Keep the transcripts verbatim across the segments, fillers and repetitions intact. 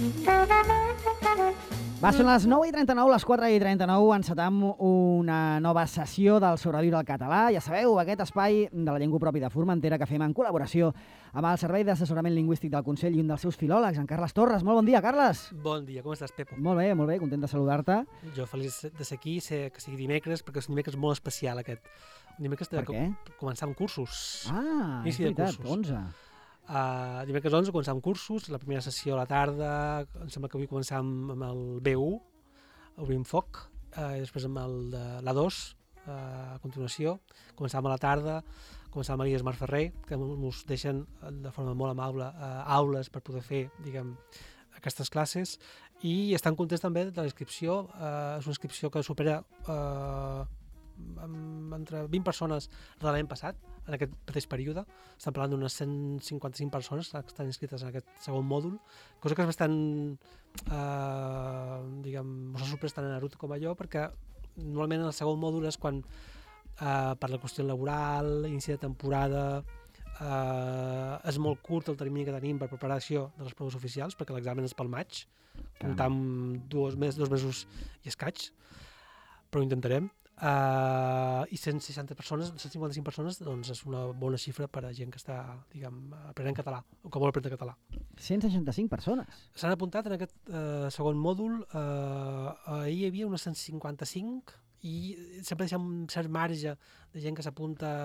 Va, són les nou i trenta-nou, les quatre i trenta-nou, encetam una nova sessió del Sobreviure al Català. Ja sabeu, aquest espai de la llengua pròpia de Formentera que fem en col·laboració amb el Servei d'Assessorament Lingüístic del Consell i un dels seus filòlegs, en Carles Torres. Molt bon dia, Carles. Bon dia, com estàs, Pepo? Molt bé, molt bé, content de saludar-te. Jo feliç de ser aquí, sé que sigui dimecres, perquè és un dimecres molt especial aquest. Un dimecres de Per què? començar amb cursos. Ah, és Inici de veritat, cursos. onze. Uh, dimecres onze començar amb cursos, la primera sessió a la tarda, em sembla que avui començar amb, amb el B u, obrim foc, uh, i després amb el de l'A dos, uh, a continuació, començàvem a la tarda, començàvem amb Elies Marferrer, que ens deixen de forma molt amable uh, aules per poder fer, diguem, aquestes classes, i estan contents també de la inscripció, uh, és una inscripció que supera uh, amb, entre vint persones de l'any passat, en aquest mateix període. Estan parlant d'unes cent cinquanta-cinc persones que estan inscrites en aquest segon mòdul, cosa que és bastant, eh, diguem, mos ha sorprès tant a Naruto com a jo, perquè normalment en el segon mòdul és quan, eh, per la qüestió laboral, inici de temporada, eh, és molt curt el termini que tenim per preparació de les proves oficials, perquè l'examen és pel maig, comptar amb dos, mes, dos mesos i escaig, però ho intentarem. Uh, i cent seixanta persones, cent cinquanta-cinc persones, doncs és una bona xifra per a gent que està, diguem, aprenent català, o que vol aprendre català. cent seixanta-cinc persones? S'han apuntat en aquest uh, segon mòdul, uh, ahir hi havia unes cent cinquanta-cinc i sempre deixem un cert marge de gent que s'apunta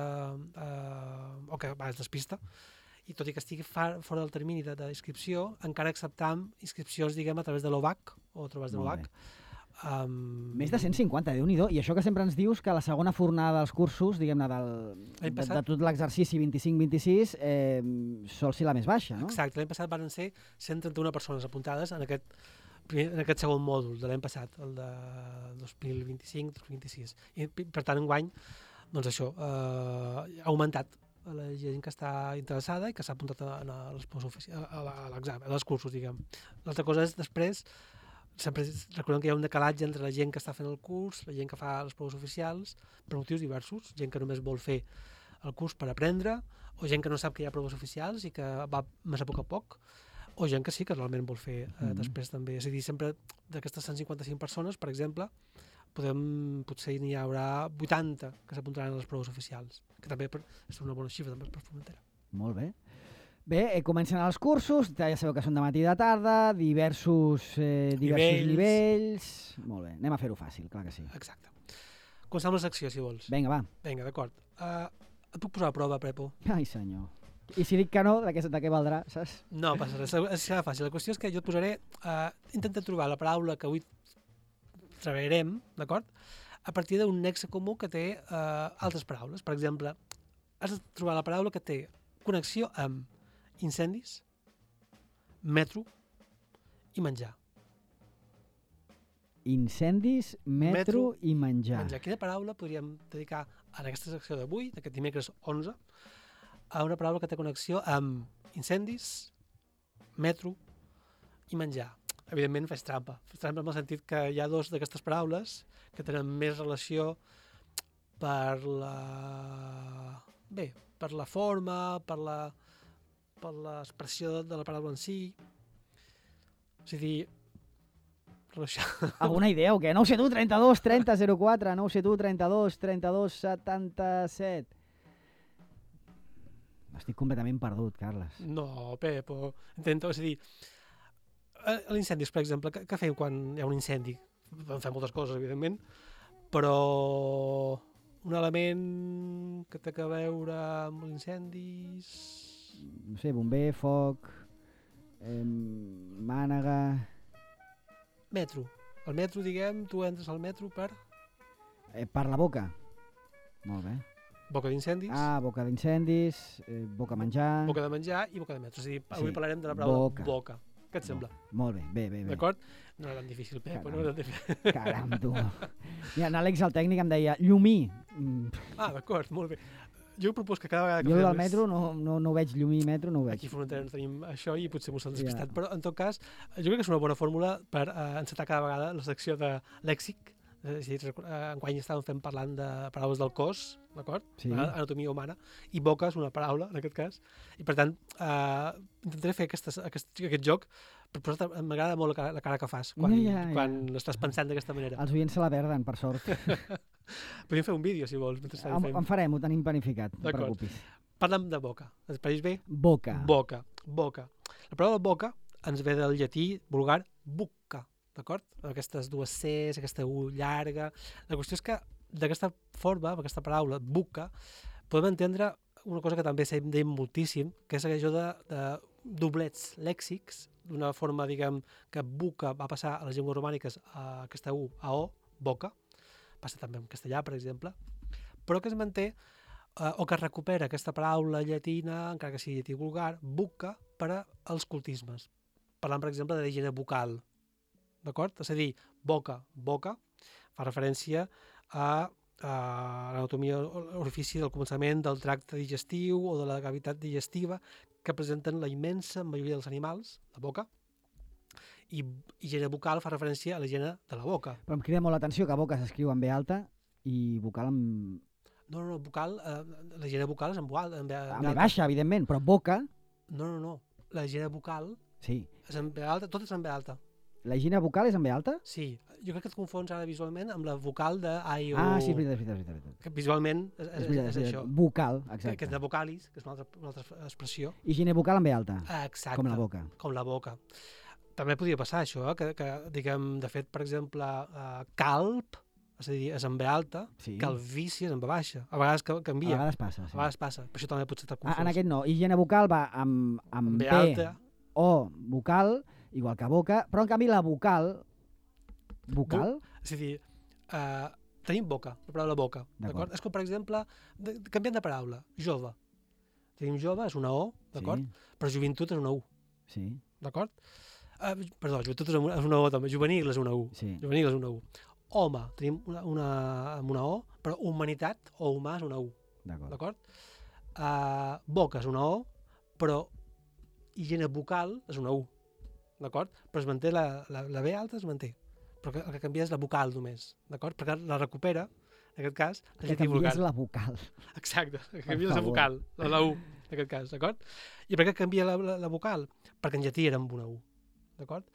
uh, o que va, es despista, i tot i que estigui fa, fora del termini d'inscripció, encara acceptam inscripcions, diguem, a través de l'O V A C o a través de l'O V A C. Um... Més de cent cinquanta, Déu-n'hi-do. I això que sempre ens dius que la segona fornada dels cursos, diguem-ne, de, de tot l'exercici vint-i-cinc vint-i-sis, eh, sol ser la més baixa, no? Exacte, l'any passat van ser cent trenta-una persones apuntades en aquest, primer, en aquest segon mòdul de l'any passat, el de dos mil vint-i-cinc dos mil vint-i-sis. I per tant, enguany, doncs això, eh, ha augmentat la gent que està interessada i que s'ha apuntat a, a les proves oficials, a l'examen, a les cursos, diguem. L'altra cosa és, després, sempre recordem que hi ha un decalatge entre la gent que està fent el curs, la gent que fa les proves oficials, per motius diversos, gent que només vol fer el curs per aprendre, o gent que no sap que hi ha proves oficials i que va més a poc a poc, o gent que sí que realment vol fer eh, mm-hmm. després també. És a dir, sempre d'aquestes cent cinquanta-cinc persones, per exemple, podem, potser n'hi haurà vuitanta que s'apuntaran a les proves oficials, que també per, és una bona xifra també per Formentera. Molt bé. Bé, eh, comencen els cursos, ja sabeu que són de matí i de tarda, diversos, eh, diversos nivells. nivells. Molt bé, anem a fer-ho fàcil, clar que sí. Exacte. Comencem la secció, si vols. Vinga, va. Vinga, d'acord. Uh, et puc posar a prova, Prepo? Ai, senyor. I si dic que no, de què, de què valdrà, saps? No, passa res, és fàcil. La qüestió és que jo et posaré, uh, intenta trobar la paraula que avui treballarem, d'acord? A partir d'un nexe comú que té uh, altres paraules. Per exemple, has de trobar la paraula que té connexió amb incendis, metro i menjar. Incendis, metro, metro i menjar. menjar. Quina paraula podríem dedicar en aquesta secció d'avui, d'aquest dimecres onze, a una paraula que té connexió amb incendis, metro i menjar? Evidentment faig trampa. Faig trampa en el sentit que hi ha dos d'aquestes paraules que tenen més relació per la... bé, per la forma, per la... per l'expressió de la paraula en si. És a dir, relació... Alguna idea o què? nou set u trenta-dos trenta zero quatre, nou set u trenta-dos trenta-dos setanta-set. Estic completament perdut, Carles. No, Pepo, intento, és a dir, a l'incendis, per exemple, què, què fem quan hi ha un incendi? Fem moltes coses, evidentment, però un element que té a veure amb els incendis... No sé, bomber, foc, eh, mànega... Metro. El metro, diguem, tu entres al metro per... Eh, per la boca. Molt bé. Boca d'incendis. Ah, boca d'incendis, eh, boca menjar... Boca de menjar i boca de metro. És a dir, avui sí. parlarem de la paraula boca. boca. Què et sembla? Molt bé, bé, bé. bé. D'acord? No era tan difícil, Pepo, no era tan difícil. Caram, tu. Mira, l'Àlex, el tècnic, em deia llumí. Ah, d'acord, molt bé. Jo propos que cada vegada que jo del més... metro no, no, no veig llumí metro, no ho veig. Aquí a Formentera no tenim això i potser m'ho s'han despistat, Ja. però en tot cas jo crec que és una bona fórmula per uh, encetar cada vegada la secció de lèxic Eh, sí, recu- eh, enguany estàvem fent parlant de paraules del cos, d'acord? Sí. A- Anatomia humana, i boca és una paraula, en aquest cas, i per tant eh, intentaré fer aquestes, aquest, aquest joc, però posar- m'agrada molt la cara, la cara que fas quan, Ja, ja. quan estàs pensant d'aquesta manera. Els oients se la perden, per sort. Podríem fer un vídeo, si vols, mentre estàvem En, fent. en farem, ho tenim planificat, no et D'acord. preocupis. Parlem de boca. Et pareix bé? Boca. Boca. Boca. La paraula boca ens ve del llatí vulgar bucca, d'acord? Aquestes dues Cs, aquesta U llarga. La qüestió és que d'aquesta forma, amb aquesta paraula, bucca, podem entendre una cosa que també s'hem dit moltíssim, que és allò de, de doblets lèxics, d'una forma, diguem, que buca va passar a les llengües romàniques a aquesta U a O, boca, passa també en castellà, per exemple, però que es manté eh, o que es recupera aquesta paraula llatina, encara que sigui llatí vulgar, bucca, per als cultismes. Parlant, per exemple, de l'higiene bucal, d'acord? És a dir, boca, boca, fa referència a, a l'anatomia orifici del començament del tracte digestiu o de la cavitat digestiva que presenten la immensa majoria dels animals, la boca, i higiene bucal fa referència a la higiene de la boca. Però em crida molt l'atenció que boca s'escriu en B alta i vocal amb... No, no, no, bucal, eh, la higiene bucal és en, bual, en, B, en Amb B baixa, evidentment, però boca... No, no, no, la higiene bucal Sí. és en B alta, tot és en B alta. La higiene bucal és en B alta? Sí, jo crec que et confons ara visualment amb la vocal de A I O. Ah, sí, és veritat, és veritat. És veritat. Que visualment és, és, És, veritat, és, és això. veritat. Bucal, Que, exacte. que és de vocalis, que és una altra, una altra expressió. Higiene bucal en B alta, Ah, exacte. com la boca. Com la boca. També podria passar això, eh? que, que diguem, de fet, per exemple, uh, calp, és a dir, és en B alta, Sí. calvície és en B baixa. A vegades ca- A canvia, a vegades passa, sí. vegades passa. Per això també potser t'ha Ah, confós. en aquest no. Higiene bucal va amb, amb B B alta, o vocal, igual que boca, però en canvi la vocal... Vocal? és a dir, uh, tenim boca, la paraula boca, D'acord. d'acord? És com, per exemple, de, de, canviant de paraula, jove. Tenim jove, és una O, d'acord? Sí, Però joventut és una U, sí, d'acord? Uh, perdó, joventut és una, és una O també, juvenil és una U, sí. juvenil és una U. Home, tenim una, una, amb una O, però humanitat o humà és una U, D'acord. d'acord? Uh, boca és una O, però higiene bucal és una U, d'acord? Però es manté, la, la, la B alta es manté, però que, el que canvia és la vocal només, d'acord? Perquè la recupera, en aquest cas, Que l'adjectiu vulgar. canvies la vocal. Exacte, el que Per canvia és la favor. vocal, la, la U, en aquest cas, d'acord? I per què canvia la, la, la vocal? Perquè en llatí era amb una U, d'acord?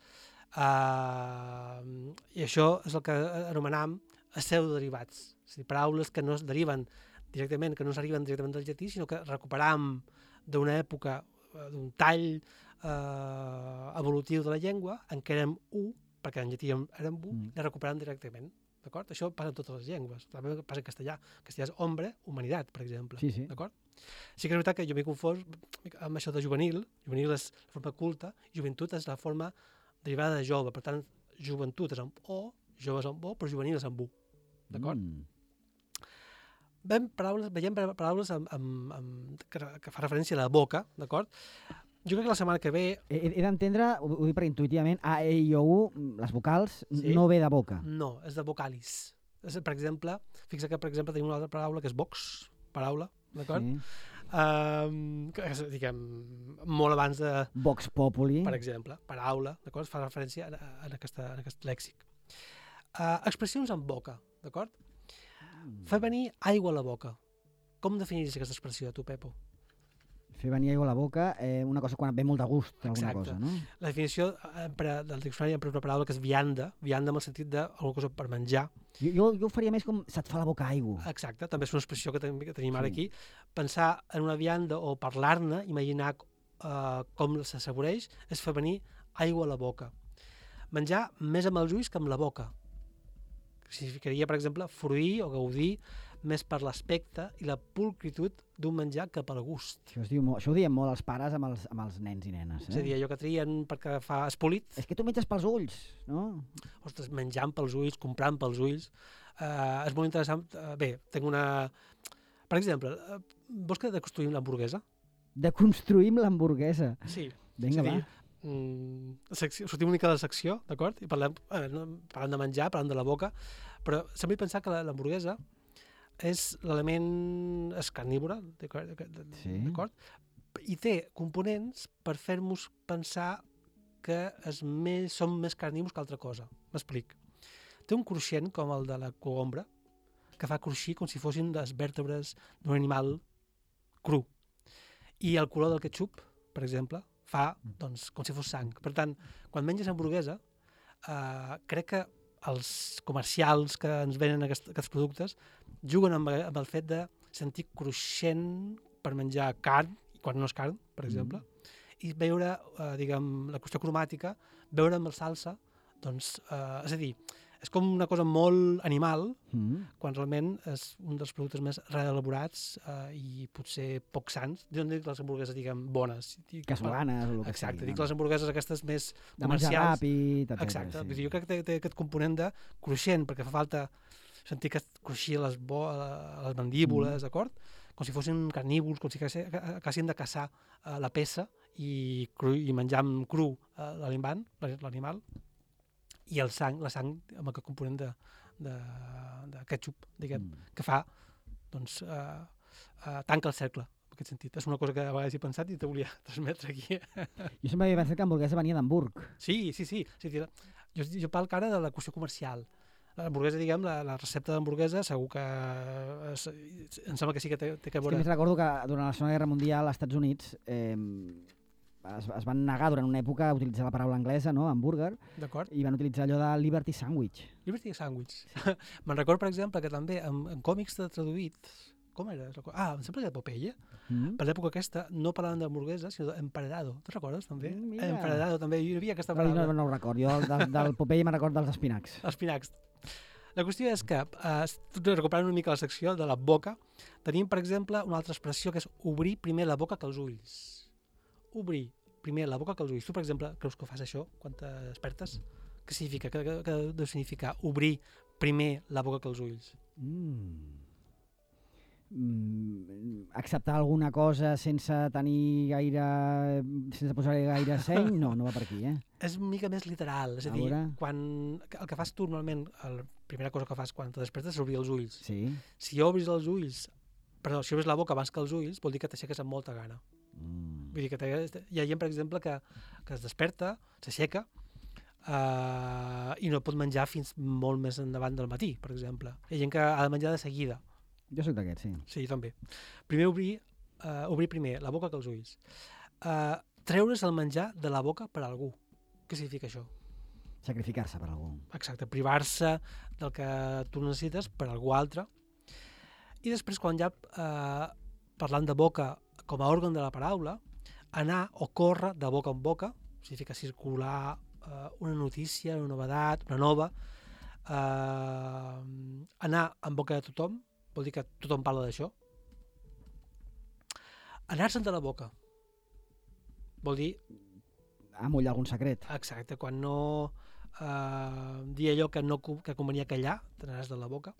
Uh, I això és el que anomenam pseudoderivats, és a dir, paraules que no es deriven directament, que no s'arriben directament del llatí, sinó que recuperam d'una època, eh, d'un tall eh, evolutiu de la llengua, en què érem U, perquè en llatí érem érem U, Mm. i la recuperem directament. D'acord? Això passa en totes les llengües. També passa en castellà. En castellà és hombre, humanitat, per exemple. Sí, sí. D'acord? Sí que és veritat que jo m'he confós amb això de juvenil. Juvenil és la forma culta, joventut és la forma derivada de jove. Per tant, joventut és amb O, jove és amb O, però juvenil és amb U. D'acord? Mm. Veiem paraules, veiem paraules amb, amb, amb, que, que fa referència a la boca, d'acord? Jo crec que la setmana que ve He, he d'entendre, ho, ho dic per intuïtivament, A, E, I, O, U, les vocals, Sí. no ve de boca. no, és de vocalis. És, per exemple, fixa que per exemple tenim una altra paraula que és box, paraula, d'acord? Sí. Um, que és, diguem, molt abans de, Vox Populi. per exemple, paraula, d'acord? Fa referència a, a, a, aquesta, a aquest lèxic. Uh, expressions amb boca, d'acord? Fer venir aigua a la boca. Com defineixes aquesta expressió, tu, Pepo? Fer venir aigua a la boca, eh, una cosa quan et ve molt de gust, alguna Exacte. cosa, no? La definició eh, per, del diccionari empra una paraula que és vianda, vianda amb el sentit d'alguna cosa per menjar. Jo, jo, jo ho faria més com se't fa la boca aigua. Exacte, també és una expressió que, ten, que tenim ara Sí. aquí. Pensar en una vianda o parlar-ne, imaginar eh, com s'assaboreix, és fer venir aigua a la boca. Menjar més amb els ulls que amb la boca. Significaria, per exemple, fruir o gaudir més per l'aspecte i la pulcritud d'un menjar que pel gust. Això, es diu molt, això ho diem molt els pares amb els, amb els nens i nenes. És a Eh? dir, allò que trien perquè fa espolit, És que tu menges pels ulls, no? ostres, menjant pels ulls, comprant pels ulls, eh, és molt interessant. Eh, bé, tinc una... Per exemple, eh, vols que deconstruïm l'hamburguesa? Deconstruïm l'hamburguesa. Sí. Vinga, és a va. dir, mm, secció, sortim una mica de la secció, d'acord? I parlem, eh, no, parlem de menjar, parlem de la boca, però sembla pensar que la- l'hamburguesa és l'element és carnívora, d'acord? Sí. d'acord? I té components per fer-nos pensar que és més, som més carnívors que altra cosa. M'explic. té un cruixent com el de la cogombra, que fa cruixir com si fossin les vèrtebres d'un animal cru. I el color del ketchup, per exemple, fa doncs, com si fos sang. Per tant, quan menges hamburguesa, eh, crec que els comercials que ens venen aquests, aquests productes juguen amb, amb el fet de sentir cruixent per menjar carn, quan no és carn, per exemple, mm. i veure, eh, diguem, la qüestió cromàtica, veure amb la salsa, doncs, eh, és a dir, és com una cosa molt animal, mm. quan realment és un dels productes més reelaborats eh, i potser poc sans. Jo no dic les hamburgueses, diguem, bones. Casolanes o el que Exacte, sigui, dic no? les hamburgueses aquestes més de menjar comercials. ràpid, etcètera. Exacte, sí. jo crec que té, té aquest component de cruixent, perquè fa falta sentir que cruixir les, bo, les mandíbules, mm. d'acord? Com si fossin carnívors, com si haguessin de caçar uh, la peça i, cru, i menjar amb cru uh, l'animal, l'animal, i el sang, la sang amb aquest component de, de, de ketchup, diguem, mm. que fa, doncs, uh, uh, tanca el cercle, en aquest sentit. És una cosa que a vegades he pensat i te volia transmetre aquí. Jo sempre havia pensat que hamburguesa venia d'Hamburg. Sí, sí, sí. sí jo, jo parlo ara de la qüestió comercial. L'hamburguesa, diguem, la, la recepta d'hamburguesa segur que es, em sembla que sí que té, té que veure... És que més recordo que durant la Segona Guerra Mundial als Estats Units eh, es, es van negar durant una època a utilitzar la paraula anglesa, no?, hamburger, i van utilitzar allò de Liberty Sandwich. Liberty Sandwich. Sí. Me'n recordo, per exemple, que també en, en còmics traduïts, com era? Ah, em sembla que era Popeye. Mm-hmm. Per l'època aquesta no parlaven d'hamburguesa, sinó d'emperadado. Te'n recordes, també? Mm, emperadado, també. Hi havia aquesta paraula. No, no ho recordo. Jo del, del Popeye me'n recordo dels espinacs. Els espinacs. La qüestió és que, eh, recuperant una mica la secció de la boca, tenim, per exemple, una altra expressió que és obrir primer la boca que els ulls. Obrir primer la boca que els ulls. Tu, per exemple, creus que fas això quan te despertes? Què significa? Què, què, què deu significar obrir primer la boca que els ulls? Mm. Mm, acceptar alguna cosa sense tenir gaire... sense posar-hi gaire seny, no, no va per aquí, eh? És una mica més literal, és a, a dir, quan, el que fas tu normalment, la primera cosa que fas quan te despertes és obrir els ulls. Sí. Si obris els ulls, perdó, si obris la boca abans que els ulls, vol dir que t'aixeques amb molta gana. Mm. Vull dir que hi ha gent, per exemple, que, que es desperta, s'aixeca, uh, i no pot menjar fins molt més endavant del matí, per exemple. Hi ha gent que ha de menjar de seguida. Jo soc d'aquest, sí. Sí, jo també. Primer obrir, uh, obrir primer la boca que els ulls. Uh, treure's el menjar de la boca per a algú. Què significa això? Sacrificar-se per a algú. Exacte, privar-se del que tu necessites per a algú altre. I després, quan ja, uh, parlant de boca com a òrgan de la paraula, anar o córrer de boca en boca, significa circular uh, una notícia, una novedat, una nova, uh, anar en boca de tothom, vol dir que tothom parla d'això. Anar-se'n de la boca vol dir... amollar algun secret. Exacte, quan no eh, dir allò que no que convenia callar, te n'anàs de la boca.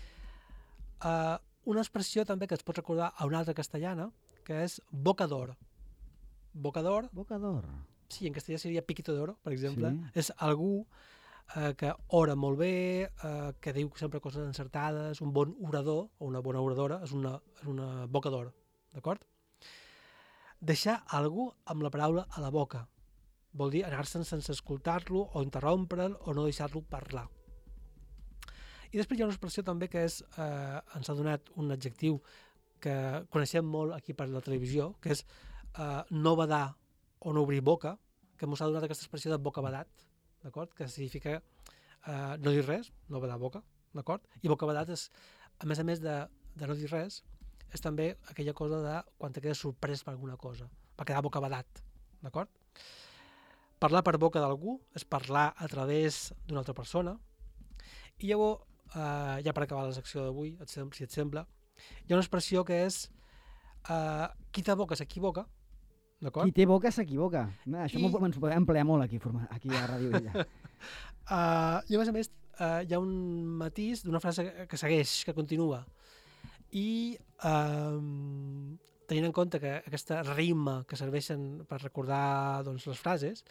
Eh, una expressió també que es pot recordar a una altra castellana, que és boca d'or. Boca d'or... Boca d'or. Sí, en castellà seria piquito d'oro, per exemple. Sí. És algú Eh, que ora molt bé, eh, que diu sempre coses encertades, un bon orador o una bona oradora és una, és una boca d'or, d'acord? Deixar algú amb la paraula a la boca vol dir anar-se'n sense escoltar-lo o interrompre'l o no deixar-lo parlar. I després hi ha una expressió també que és, eh, ens ha donat un adjectiu que coneixem molt aquí per la televisió, que és eh, no badar o no obrir boca, que ens ha donat aquesta expressió de boca badat, d'acord? Que significa eh, no dir res, no badar boca, d'acord? I bocabadat és, a més a més de, de no dir res, és també aquella cosa de quan te quedes sorprès per alguna cosa, va quedar bocabadat, d'acord? Parlar per boca d'algú és parlar a través d'una altra persona. I llavors, eh, ja per acabar la secció d'avui, si et sembla, hi ha una expressió que és eh, qui té boca s'equivoca. Qui té boca s'equivoca. Això I... ens podem emplear molt aquí, aquí a Ràdio Illa. uh, I a més a més uh, hi ha un matís d'una frase que segueix, que continua. I uh, tenint en compte que aquesta rima que serveixen per recordar doncs, les frases,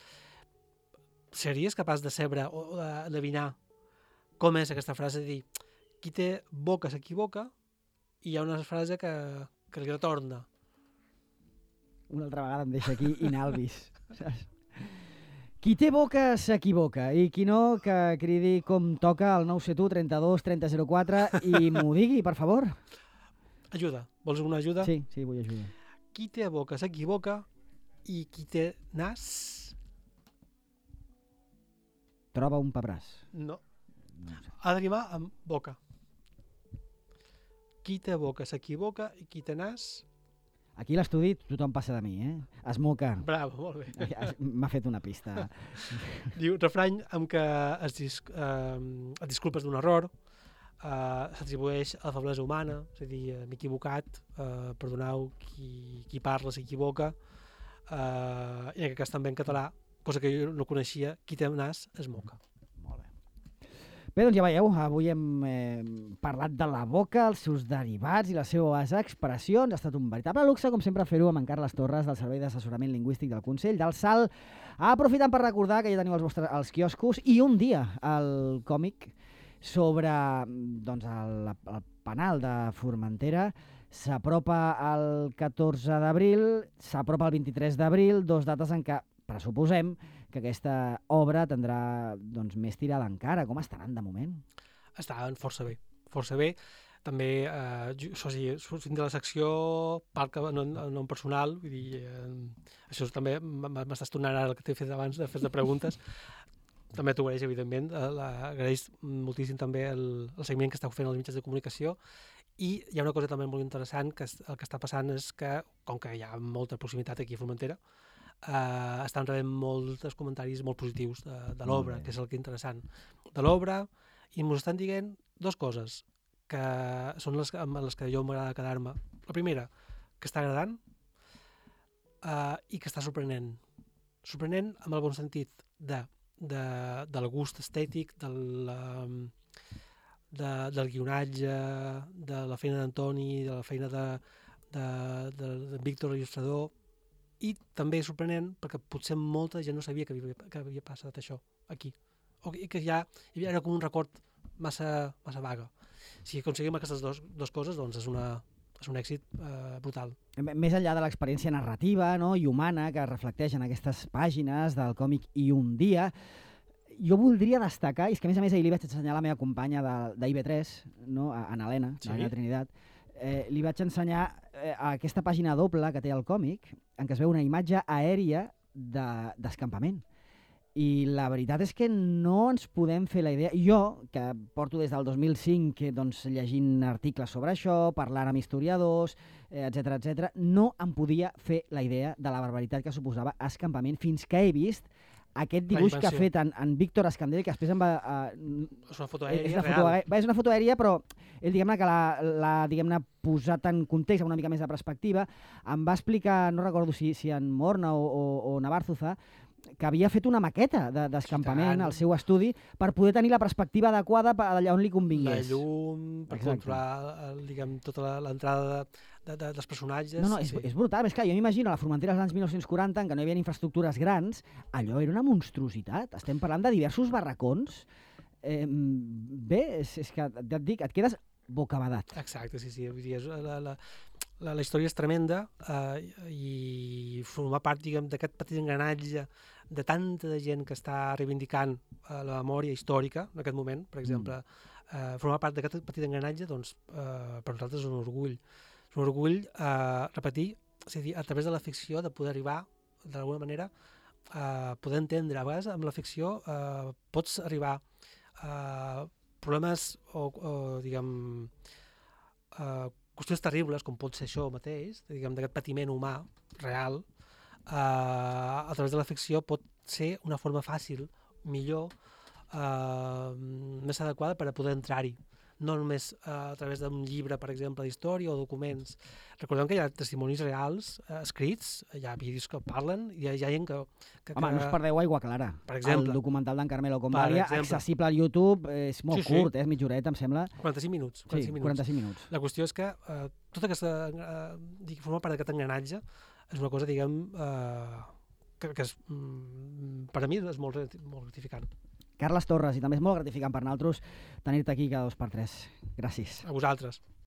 series capaç de saber o d'endevinar com és aquesta frase de dir qui té boca s'equivoca i hi ha una frase que, que li retorna. Una altra vegada em deixa aquí inalvis, saps? Qui té boca s'equivoca i qui no, que cridi com toca al nou set u trenta-dos trenta zero quatre i m'ho digui, per favor. Ajuda. Vols una ajuda? Sí, sí, vull ajuda. Qui té boca s'equivoca i qui té nas... Troba un pebràs. No. No ho sé. Ha de rimar amb boca. Qui té boca s'equivoca i qui té nas... Aquí a l'estudi tothom passa de mi, eh? Es moca. Bravo, molt bé. M'ha fet una pista. Diu, refrany amb què es, dis eh, et disculpes d'un error, eh, s'atribueix a la feblesa humana, és a dir, eh, m'he equivocat, eh, perdoneu, qui, qui parla s'equivoca, eh, i en aquest cas també en català, cosa que jo no coneixia, qui té nas es moca. Molt bé. Bé, doncs ja veieu, avui hem eh, parlat de la boca, els seus derivats i les seves expressions. Ha estat un veritable luxe, com sempre, fer-ho amb en Carles Torres, del Servei d'Assessorament Lingüístic del Consell del Salt. Aprofitant per recordar que ja teniu els vostres els quioscos i un dia el còmic sobre doncs, el, el penal de Formentera s'apropa el catorze d'abril, s'apropa el vint-i-tres d'abril, dos dates en què pressuposem que aquesta obra tindrà doncs, més tirada encara. Com estaran de moment? Estaven força bé, força bé. També, eh, jo, això sí, sortint de la secció, part que no, no en personal, vull dir, eh, això també m'estàs tornant ara el que t'he fet abans de fer de preguntes. També t'ho agraeix, evidentment, eh, agraeix moltíssim també el, el seguiment que esteu fent als mitjans de comunicació. I hi ha una cosa també molt interessant, que el que està passant és que, com que hi ha molta proximitat aquí a Formentera, Uh, estan rebent molts comentaris molt positius de, de l'obra, que és el que és interessant de l'obra, i ens estan dient dues coses que són les, amb les que jo m'agrada quedar-me. La primera, que està agradant uh, i que està sorprenent. Sorprenent amb el bon sentit de, de, del gust estètic, del, de, del guionatge, de la feina d'Antoni, de la feina de, de, de, de Víctor, l'il·lustrador, i també és sorprenent perquè potser molta gent no sabia que havia, que havia passat això aquí, o que ja hi havia com un record massa, massa vaga. Si aconseguim aquestes dos, dos coses, doncs és, una, és un èxit eh, brutal. Més enllà de l'experiència narrativa, no, i humana que reflecteix en aquestes pàgines del còmic I un dia, jo voldria destacar, i és que a més a més ahir li vaig ensenyar a la meva companya d'I B tres, no, a Ana-Helena, sí? Ana Trinitat, eh, li vaig ensenyar eh, aquesta pàgina doble que té el còmic, en què es veu una imatge aèria d'escampament. De, I la veritat és que no ens podem fer la idea. Jo, que porto des del dos mil cinc que, doncs, llegint articles sobre això, parlant amb historiadors, eh, etcètera, etcètera, no em podia fer la idea de la barbaritat que suposava escampament fins que he vist aquest dibuix que ha fet en, en Víctor Escandell, que després em va... Uh, és una foto aèria, és una foto, real. És una foto aèria, però ell, diguem-ne, que l'ha diguem-ne posat en context, amb una mica més de perspectiva. Em va explicar, no recordo si, si en Morna o, o, o Navarzuza, que havia fet una maqueta d'escampament de, al seu estudi per poder tenir la perspectiva adequada allà on li convingués. La llum, per Exacte. Controlar, diguem, tota l'entrada de, de, de, dels personatges. No, no, és, sí. és brutal. És clar, jo m'imagino a la Formentera dels anys mil nou-cents quaranta, en què no hi havia infraestructures grans, allò era una monstruositat. Estem parlant de diversos barracons. Eh, bé, és, és que et dic, et quedes bocabadat. Exacte, sí, sí. Vull dir, la, la, la, la història és tremenda eh, i formar part, diguem, d'aquest petit engranatge de tanta de gent que està reivindicant eh, la memòria històrica en aquest moment, per exemple, eh, formar part d'aquest petit engranatge, doncs, eh, per nosaltres és un orgull. És un orgull, eh, repetir, és a dir, a través de la ficció, de poder arribar, d'alguna manera, a eh, poder entendre. A vegades, amb la ficció, eh, pots arribar a eh, problemes o, o diguem, eh, qüestions terribles, com pot ser això mateix, diguem, d'aquest patiment humà, real, eh, a través de la ficció pot ser una forma fàcil, millor, eh, més adequada per a poder entrar-hi. No només eh, a través d'un llibre, per exemple, d'història o documents. Recordem que hi ha testimonis reals eh, escrits, hi ha vídeos que parlen, hi ha, hi ha gent que, que... Home, que... no us perdeu Aigua Clara. Per exemple. El documental d'en Carmelo Convaria, accessible al YouTube, és molt sí, sí. curt, és eh, mitja horeta, em sembla. quaranta-cinc minuts. quaranta-cinc minuts. Sí, quaranta-cinc minuts. La qüestió és que eh, tota aquesta... Eh, forma part d'aquest engranatge és una cosa, diguem, eh, que, que és, mm, per a mi és molt, molt gratificant. Carles Torres, i també és molt gratificant per nosaltres tenir-te aquí cada dos per tres. Gràcies. A vosaltres.